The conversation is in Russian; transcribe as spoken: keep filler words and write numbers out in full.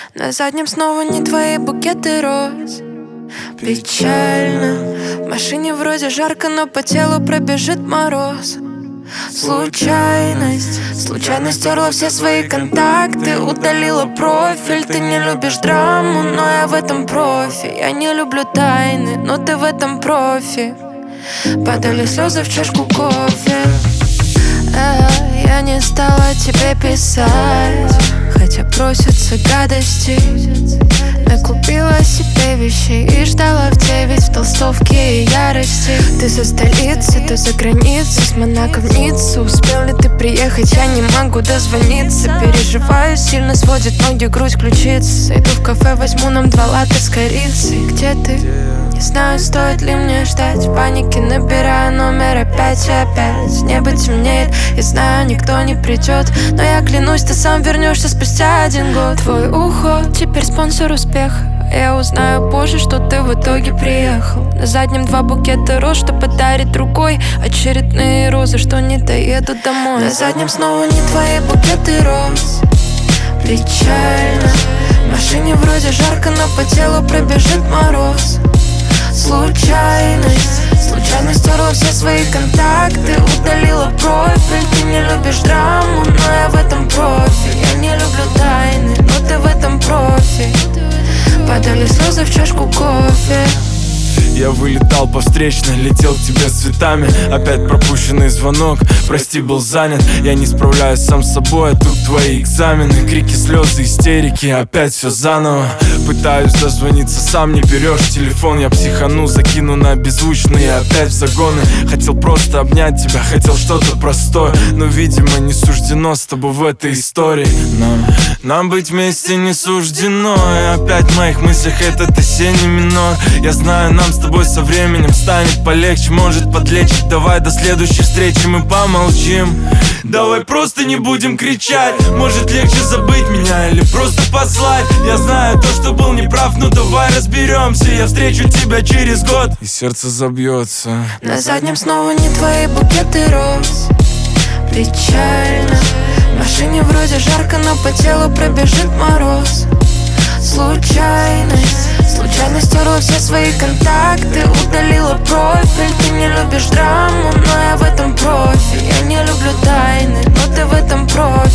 На заднем снова не твои букеты роз. Печально. В машине вроде жарко, но по телу пробежит мороз. Случайность. Случайно стерла все свои контакты, удалила профиль. Ты не любишь драму, но я в этом профи. Я не люблю тайны, но ты в этом профи. Падали слезы в чашку кофе. э, Я не стала тебе писать, хотя просятся гадости. Накупила себе вещей и ждала в девять в толстовке и ярости. Ты со столицы, ты за границей, с Монако в Ниццу. Успел ли ты приехать? Я не могу дозвониться. Переживаю, сильно сводит ноги, грудь, ключицы. Зайду в кафе, возьму нам два латте с корицей. Где ты? Не знаю, стоит ли мне ждать. В панике набираю номер опять и опять. Небо темнеет, я знаю, никто не придет, но я клянусь, ты сам вернешься спустя один год. Твой уход теперь спонсор успеха. Я узнаю позже, что ты в итоге приехал. На заднем два букета роз, что подарит другой. Очередные розы, что не доедут домой. На заднем снова не твои букеты роз. Печально. В машине вроде жарко, но по телу пробежит мороз. Случайность. Случайно стерла все свои контакты, удалила профиль. Ты не любишь драму, но я в этом профи. Я не люблю тайны, но ты в этом профи. Падали слезы в чашку кофе. Я вылетал по встречной, летел к тебе с цветами. Опять пропущенный звонок, прости, был занят. Я не справляюсь сам с собой, а тут твои экзамены. Крики, слезы, истерики, опять все заново. Пытаюсь дозвониться, сам не берешь телефон. Я психану, закину на беззвучные, опять в загоны. Хотел просто обнять тебя, хотел что-то простое, но, видимо, не суждено с тобой в этой истории. Нам, нам быть вместе не суждено. И опять в моих мыслях этот осенний минор. Я знаю, нам с тобой со временем станет полегче, может подлечить. Давай до следующей встречи мы помолчим. Давай просто не будем кричать. Может легче забыть меня или просто послать. Я знаю то, что был неправ, но давай разберемся. Я встречу тебя через год, и сердце забьется. На заднем снова не твои букеты роз. Печально. В машине вроде жарко, но по телу пробежит мороз. Случайность. Случайно стерла все свои контакты, удалила профиль. Ты не любишь драму, но я в этом профи. Я не люблю тайны, но ты в этом профи.